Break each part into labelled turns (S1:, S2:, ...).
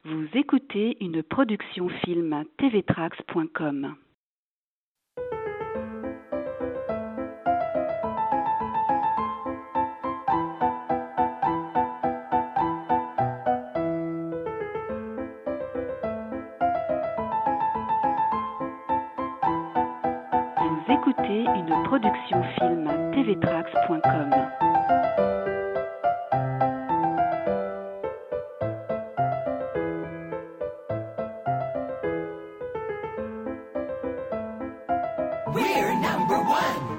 S1: Vous écoutez une production film tvtrax.com. Vous écoutez une production film tvtrax.com.
S2: We're number one.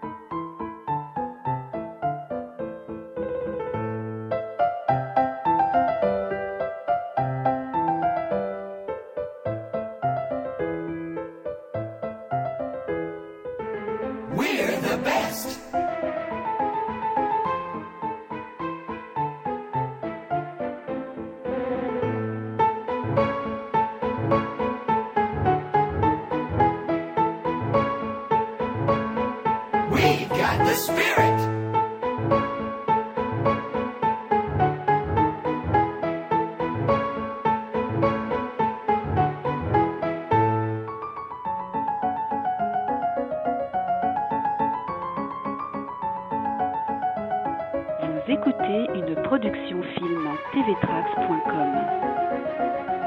S2: We're the best. We've got the spirit.
S1: Vous écoutez une production film tvtrax.com.